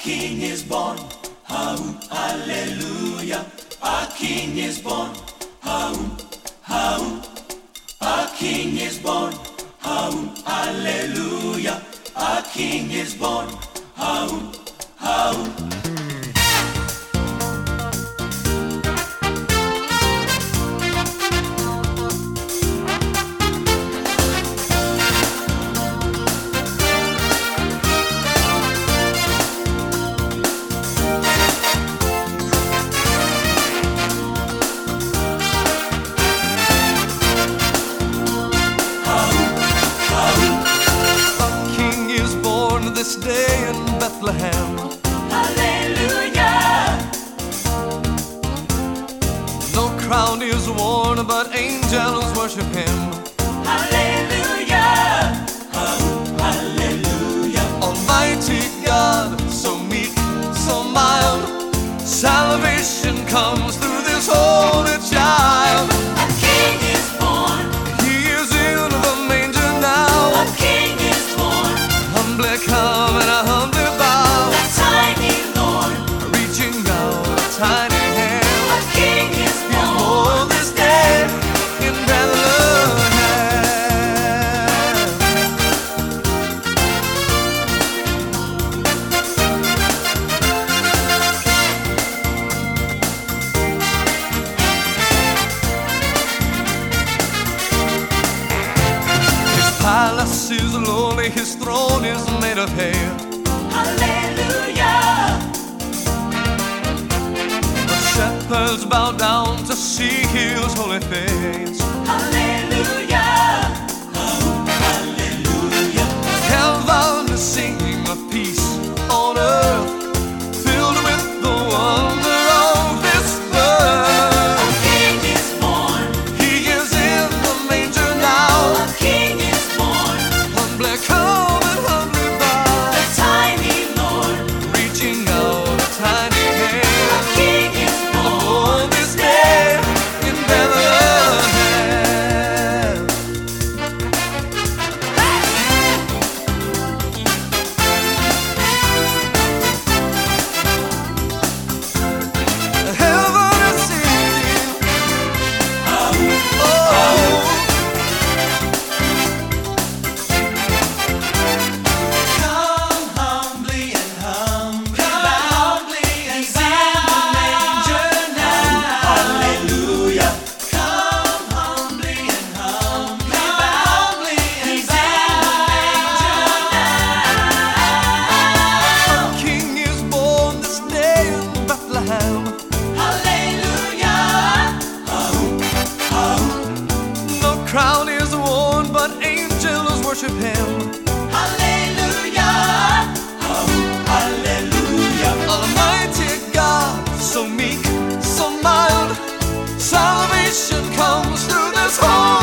King is born. Hallelujah. Our King is born. Our King is born. Hallelujah. Our King is born. This day in Bethlehem. Hallelujah. No crown is worn, but angels worship him. Hallelujah. Hallelujah. Almighty God, so meek, so mild, salvation comes through this holy child. A King is born. He is in the manger now. A King is born. Humbly come and humbly bow. A tiny Lord. Reaching out a tiny hand. A King is born. Born this day in Bethlehem. His palace is lowly, his throne is made of hair. Hallelujah. The shepherds bow down to see his holy face. Hallelujah. Hallelujah. Heaven is singing of peace on earth, filled with the wonder of this birth. A King is born. He is in the manger now. A King is born. Humbly come and humbly bow. A tiny Lord. Reaching out a tiny hand. A King is born. On this day in Bethlehem. Heaven is singing. Oh. Come humbly and humbly bow. He's in the manger now. Hallelujah. Come humbly and humbly bow. He's in the manger now. A king is born this day in Bethlehem. Hallelujah. No crown is worn, but angels worship him. Hallelujah. Hallelujah. Almighty God, so meek, so mild, salvation comes through this whole